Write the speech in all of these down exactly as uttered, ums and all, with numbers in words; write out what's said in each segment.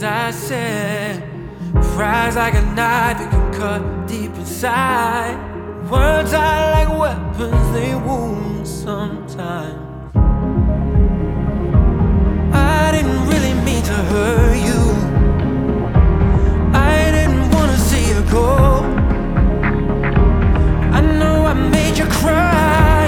things I said. Pride's like a knife, it can cut deep inside. Words are like weapons, they wound sometimes. I didn't really mean to hurt you. I didn't wanna see you go. I know I made you cry.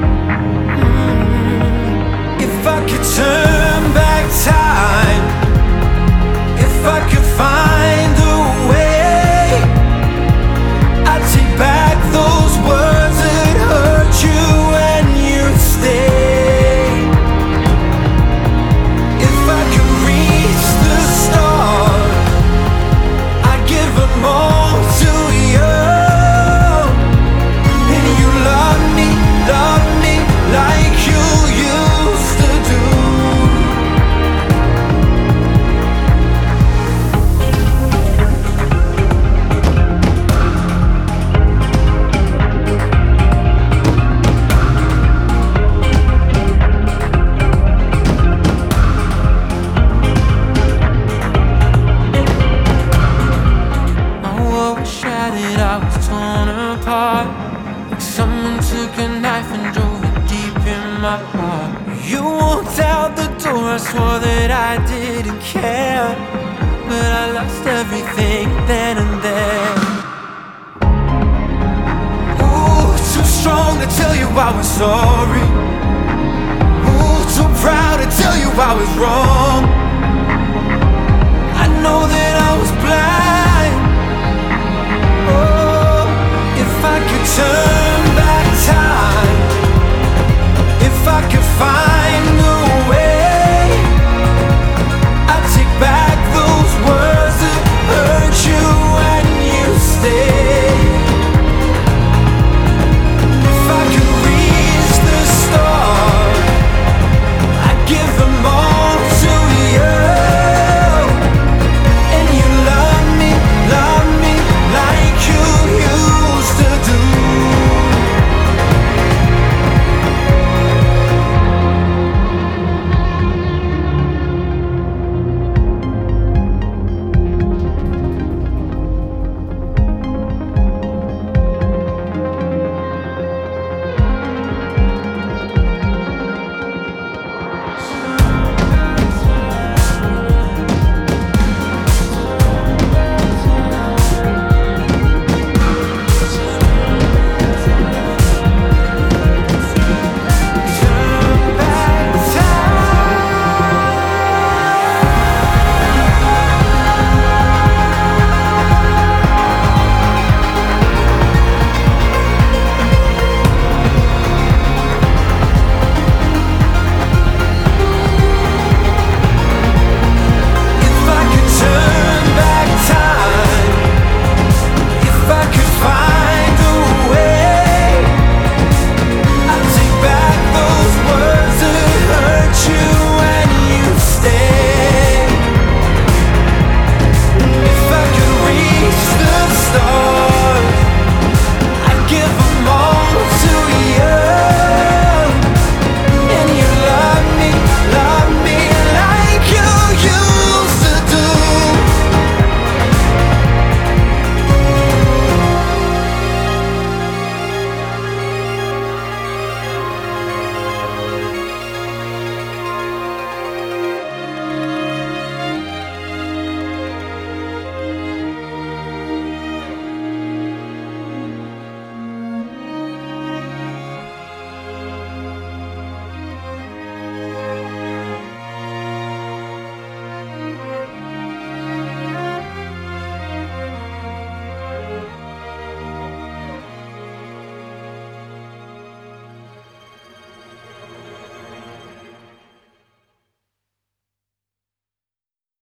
mm. If I could turn back time, if I could find a way, I'd take back those words that hurt you and you'd stay. If I could reach the stars, I'd give them all to you. And you love me, love me like you used to do. Shattered, I was torn apart, like someone took a knife and drove it deep in my heart. You walked out the door, I swore that I didn't care, but I lost everything then and there. Ooh, too strong to tell you I was sorry. Ooh, too proud to tell you I was wrong. I know that I was blind.